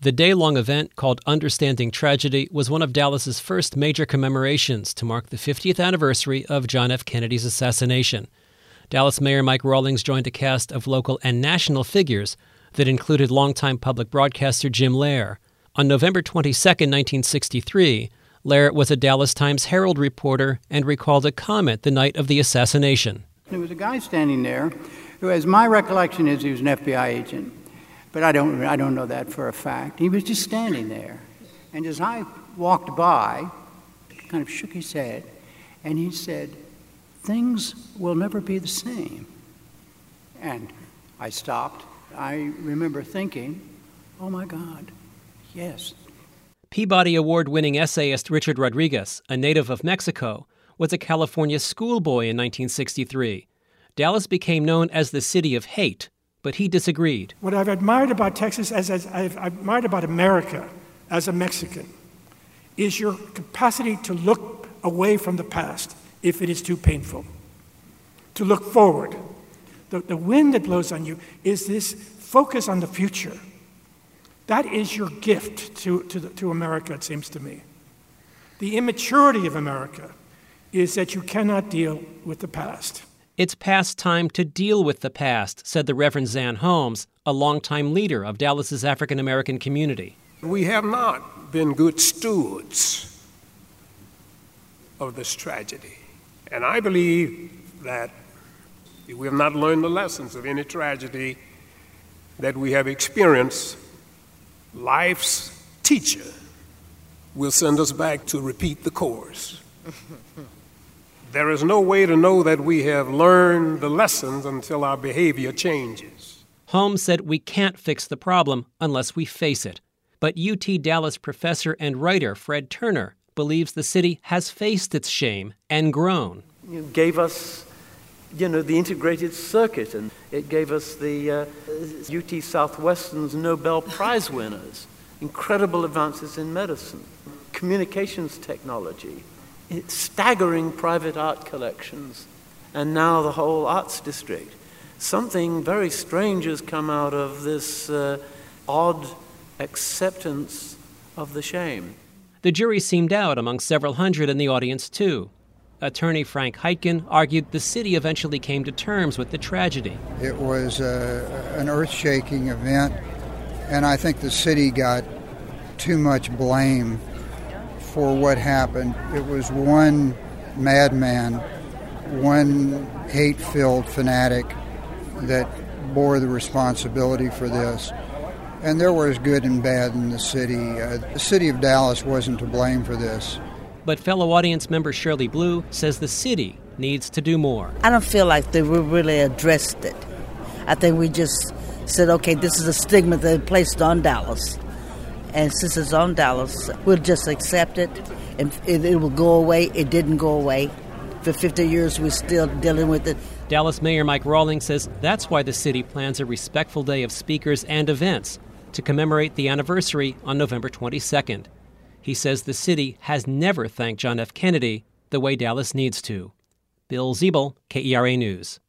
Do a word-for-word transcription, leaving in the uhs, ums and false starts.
The day-long event, called Understanding Tragedy, was one of Dallas's first major commemorations to mark the fiftieth anniversary of John F. Kennedy's assassination. Dallas Mayor Mike Rawlings joined a cast of local and national figures that included longtime public broadcaster Jim Lehrer. On November twenty-second, nineteen sixty-three, Lehrer was a Dallas Times-Herald reporter and recalled a comment the night of the assassination. There was a guy standing there who, as my recollection is, he was an F B I agent. But I don't, I don't know that for a fact. He was just standing there. And as I walked by, he kind of shook his head, and he said, "Things will never be the same." And I stopped. I remember thinking, oh my God, yes. Peabody Award-winning essayist Richard Rodriguez, a native of Mexico, was a California schoolboy in nineteen sixty-three. Dallas became known as the city of hate, but he disagreed. What I've admired about Texas, as, as I've admired about America as a Mexican, is your capacity to look away from the past if it is too painful, to look forward. The, the wind that blows on you is this focus on the future. That is your gift to, to, the, to America, it seems to me. The immaturity of America is that you cannot deal with the past. It's past time to deal with the past, said the Reverend Zan Holmes, a longtime leader of Dallas's African-American community. We have not been good stewards of this tragedy. And I believe that if we have not learned the lessons of any tragedy that we have experienced, life's teacher will send us back to repeat the course. There is no way to know that we have learned the lessons until our behavior changes. Holmes said we can't fix the problem unless we face it. But U T Dallas professor and writer Fred Turner believes the city has faced its shame and grown. You gave us, you know, the integrated circuit, and it gave us the uh, U T Southwestern's Nobel Prize winners, incredible advances in medicine, communications technology, staggering private art collections, and now the whole arts district. Something very strange has come out of this uh, odd acceptance of the shame. The jury seemed out among several hundred in the audience, too. Attorney Frank Heitgen argued the city eventually came to terms with the tragedy. It was uh, an earth-shaking event, and I think the city got too much blame for what happened. It was one madman, one hate-filled fanatic that bore the responsibility for this. And there was good and bad in the city. Uh, the city of Dallas wasn't to blame for this. But fellow audience member Shirley Blue says the city needs to do more. I don't feel like they really addressed it. I think we just said, okay, this is a stigma they placed on Dallas. And since it's on Dallas, we'll just accept it, and it, it will go away. It didn't go away. For fifty years, we're still dealing with it. Dallas Mayor Mike Rawlings says that's why the city plans a respectful day of speakers and events to commemorate the anniversary on November twenty-second. He says the city has never thanked John F. Kennedy the way Dallas needs to. Bill Ziebel, K E R A News.